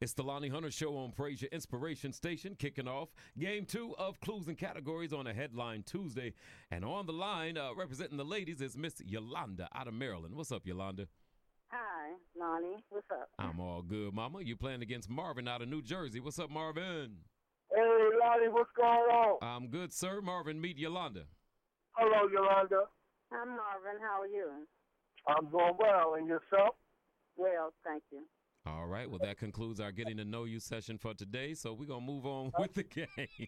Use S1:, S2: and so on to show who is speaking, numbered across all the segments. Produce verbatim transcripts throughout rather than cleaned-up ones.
S1: It's the Lonnie Hunter Show on Praise Your Inspiration Station, kicking off game two of Clues and Categories on a Headline Tuesday. And on the line, uh, representing the ladies, is Miss Yolanda out of Maryland. What's up, Yolanda?
S2: Hi, Lonnie. What's up?
S1: I'm all good, Mama. You playing against Marvin out of New Jersey. What's up, Marvin?
S3: Hey, Lonnie, what's going on?
S1: I'm good, sir. Marvin, meet Yolanda.
S3: Hello, Yolanda.
S2: I'm Marvin. How are you?
S3: I'm doing well. And yourself?
S2: Well, thank you.
S1: All right. Well, that concludes our getting to know you session for today. So we're going to move on with the game.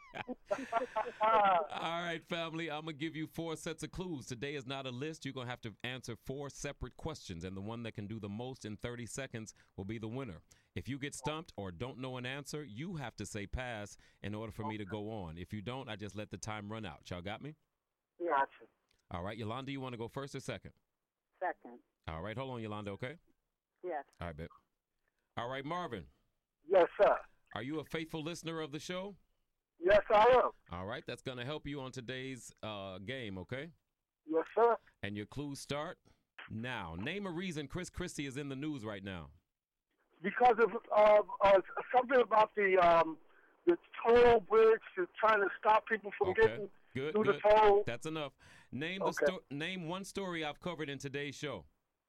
S1: All right, family. I'm going to give you four sets of clues. Today is not a list. You're going to have to answer four separate questions, and the one that can do the most in thirty seconds will be the winner. If you get stumped or don't know an answer, you have to say pass in order for me to go on. If you don't, I just let the time run out. Y'all got me?
S3: Gotcha.
S1: All right. Yolanda, you want to go first or second?
S2: Second.
S1: All right. Hold on, Yolanda, okay?
S2: Yes.
S1: All right, babe. All right, Marvin.
S3: Yes, sir.
S1: Are you a faithful listener of the show?
S3: Yes, I am.
S1: All right, that's going to help you on today's uh, game, okay?
S3: Yes, sir.
S1: And your clues start now. Name a reason Chris Christie is in the news right now.
S3: Because of uh, uh, something about the um, the toll bridge, to trying to stop people from
S1: Okay,
S3: getting
S1: good,
S3: through
S1: good.
S3: the toll.
S1: That's enough. Name the
S3: Okay.
S1: sto- name one story I've covered in today's show.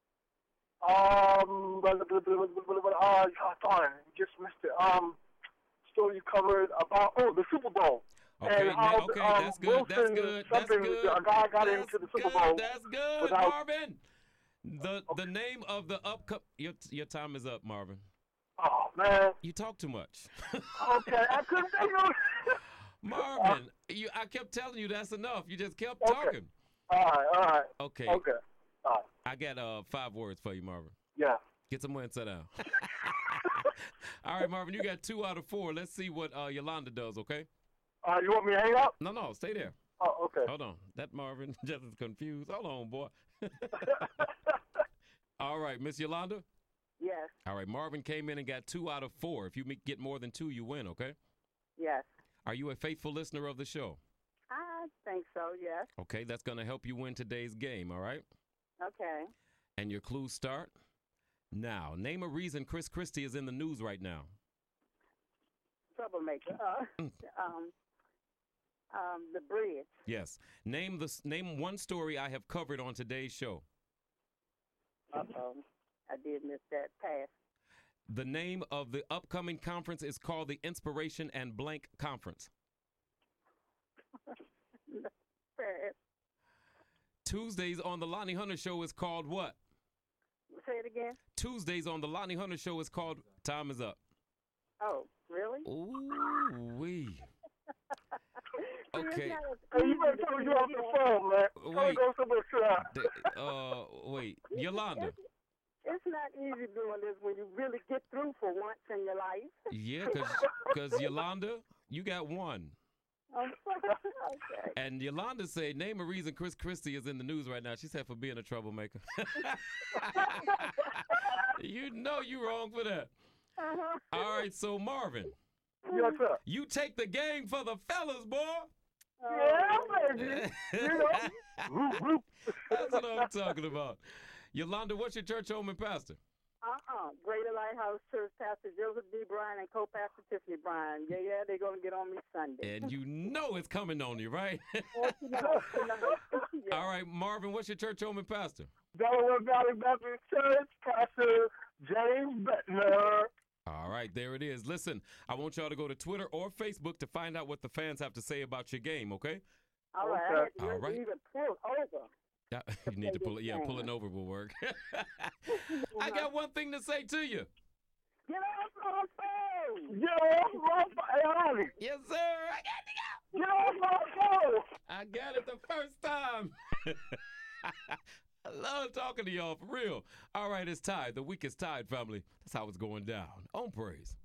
S3: Um, blah, blah, blah, blah, blah, blah, uh, darn, you just missed it. Um, story you covered about oh the Super Bowl.
S1: Okay,
S3: and how,
S1: now, okay,
S3: um,
S1: that's good. That's
S3: Wilson,
S1: good. That's
S3: something,
S1: good.
S3: A guy got
S1: That's
S3: into the Super
S1: good.
S3: Bowl.
S1: That's good,
S3: without-
S1: Marvin. The the name of the upcoming your your time is up, Marvin.
S3: Oh man.
S1: You talk too much.
S3: Okay, I couldn't think of it.
S1: Marvin, you I kept telling you that's enough. You just kept
S3: Okay.
S1: talking.
S3: All right, all right.
S1: Okay.
S3: Okay. All right.
S1: I got uh five words for you, Marvin.
S3: Yeah.
S1: Get somewhere and sit down. All right, Marvin, you got two out of four. Let's see what uh, Yolanda does, okay?
S3: Uh, you want me to hang up?
S1: No, no, stay there.
S3: Oh, okay.
S1: Hold on. That Marvin just is confused. Hold on, boy. All right, Miss Yolanda.
S2: Yes.
S1: All right, Marvin came in and got two out of four. If you me- get more than two, you win, okay?
S2: Yes.
S1: Are you a faithful listener of the show?
S2: I think so, yes.
S1: Okay, that's going to help you win today's game, all right?
S2: Okay.
S1: And your clues start now. Name a reason Chris Christie is in the news right now.
S2: Troublemaker. Uh, um, um, the bridge.
S1: Yes. Name the s- name one story I have covered on today's show.
S2: Uh-oh. I did miss that pass.
S1: The name of the upcoming conference is called the Inspiration and Blank Conference.
S2: Pass.
S1: Tuesdays on the Lonnie Hunter Show is called what?
S2: Say it again.
S1: Tuesdays on the Lonnie Hunter Show is called Time is Up.
S2: Oh, really?
S1: Ooh wee. Okay.
S3: Hey, you better tell me you off the phone, man. Tell me
S1: Wait.
S3: go somewhere sit down.
S1: D- Uh, wait, Yolanda.
S2: It's not easy doing this when you really get through for once in your life.
S1: Yeah, cause, cause Yolanda, you got one.
S2: Okay.
S1: And Yolanda said, name a reason Chris Christie is in the news right now. She said for being a troublemaker. You know you wrong for that.
S2: Uh-huh.
S1: All right, so Marvin,
S3: Yes, sir.
S1: you take the game for the fellas, boy.
S3: Yeah, baby. You know. Whoop, whoop.
S1: That's what I'm talking about. Yolanda, what's your church home and pastor?
S2: Uh-uh. Greater Lighthouse Church, Pastor Joseph D. Bryan and co-pastor Tiffany Bryan. Yeah, yeah, they're going to get on me Sunday.
S1: And you know it's coming on you, right?
S2: You know, you know. Yeah.
S1: All right, Marvin, what's your church home and pastor?
S3: Delaware Valley Baptist Church, Pastor James Bettner.
S1: All right, there it is. Listen, I want y'all to go to Twitter or Facebook to find out what the fans have to say about your game, okay?
S2: All right.
S3: Okay.
S2: I had to
S1: All right.
S2: even pull over.
S1: Yeah, you need to pull it. Yeah, pulling over will work. I got one thing to say to you.
S2: Get off my phone.
S3: Get off my phone. Hey,
S1: Yes, sir. I got to go.
S3: get off my phone.
S1: I got it the first time. I love talking to y'all for real. All right, it's tied. The week is tied, family. That's how it's going down. On Praise.